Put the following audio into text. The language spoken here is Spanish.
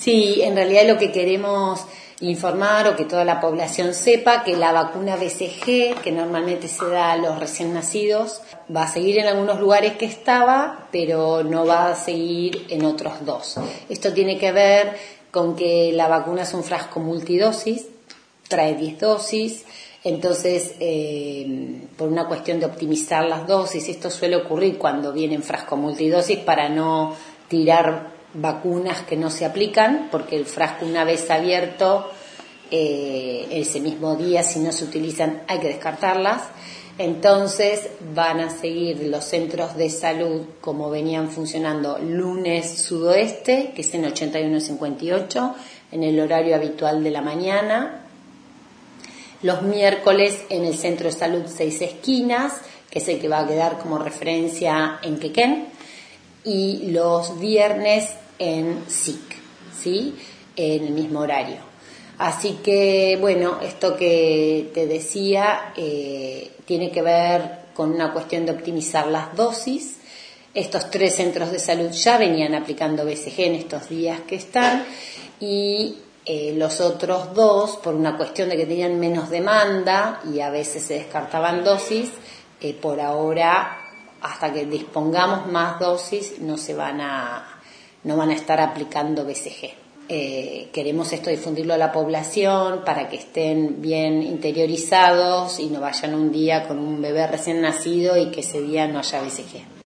Sí, en realidad lo que queremos informar o que toda la población sepa que la vacuna BCG, que normalmente se da a los recién nacidos, va a seguir en algunos lugares que estaba, pero no va a seguir en otros dos. Esto tiene que ver con que la vacuna es un frasco multidosis, trae 10 dosis, entonces por una cuestión de optimizar las dosis, esto suele ocurrir cuando viene en frasco multidosis para no tirar vacunas que no se aplican, porque el frasco una vez abierto, ese mismo día si no se utilizan hay que descartarlas. Entonces van a seguir los centros de salud como venían funcionando lunes sudoeste, que es en 8158, en el horario habitual de la mañana. Los miércoles en el centro de salud Seis Esquinas, que es el que va a quedar como referencia en Quequén, y los viernes en SIC, ¿sí? En el mismo horario. Así que, bueno, esto que te decía tiene que ver con una cuestión de optimizar las dosis. Estos 3 centros de salud ya venían aplicando BCG en estos días que están y los otros 2, por una cuestión de que tenían menos demanda y a veces se descartaban dosis, por ahora, hasta que dispongamos más dosis, no van a estar aplicando BCG. Queremos esto difundirlo a la población para que estén bien interiorizados y no vayan un día con un bebé recién nacido y que ese día no haya BCG.